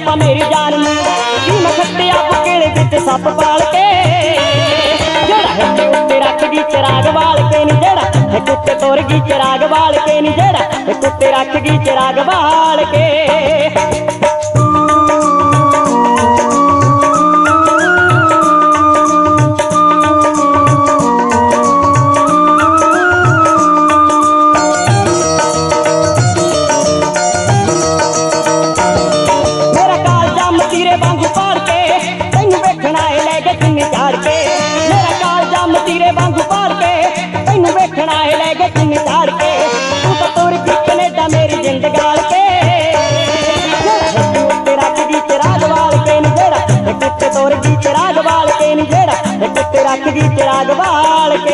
ਆਪਾਂ ਮੇਰੀ ਜਾਨ ਨੂੰ ਕੀ ਮੈਂ ਖੱਟਿਆ ਬੁਕੇਲੇ ਵਿੱਚ ਸੱਪ ਪਾਲ ਕੇ ਜਿਹੜਾ ਹਿੱਕ ਉੱਤੇ ਰੱਖ ਗਈ ਚਿਰਾਗ ਵਾਲ ਕੇ ਨੀ ਜਿਹੜਾ ਹਿੱਕ ਉੱਤੇ ਤੁਰ ਗਈ ਚਿਰਾਗ ਵਾਲ ਕੇ ਨੀ ਜਿਹੜਾ ਹਿੱਕ ਉੱਤੇ ਰੱਖ ਗਈ ਚਿਰਾਗ ਵਾਲ ਕੇ वांगू पाल के तैनू वेखना है लै गए चुन्नी झाड़ के तू तो तुर गई कनेडा मेरी जिंद गाल के उत्ते रख गई चिराग वाल के नी जेड़ा उत्ते तुर गई चिराग वाल के नी जेड़ा उत्ते रख गई चिराग वाल के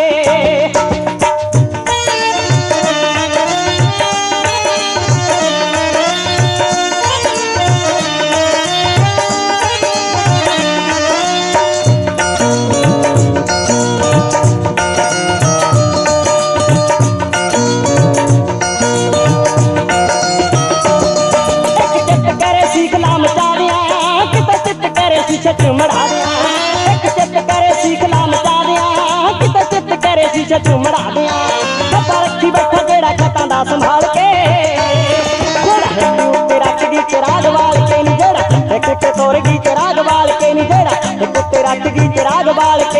चुमड़ा दिया खता रखी बैठा जेड़ा खता दा संभाल के जेड़ा उत्ते रख गई चिराग वाल के नी जेड़ा एक एक तोड़ गई चिराग वाल के नी जेड़ा एक उत्ते रख गई चिराग वाल के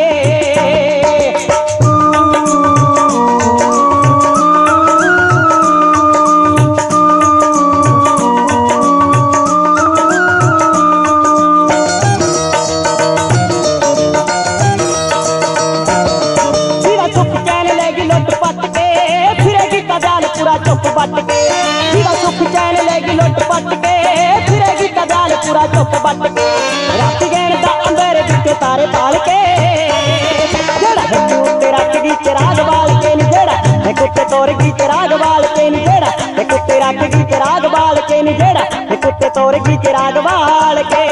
चुप बट के जीवा सुख चैन लेगी लुट पट के फिरेगी कजाल पूरा चुप बट के रात गैन दा अंदर बिके तारे पाल के जेड़ा हिक उत्ते रख गई चिराग वाल के नी जेड़ा हिक उत्ते तोड़ गई चिराग वाल के नी जेड़ा हिक उत्ते रख गई चिराग वाल के नी जेड़ा हिक उत्ते तोड़ गई चिराग वाल के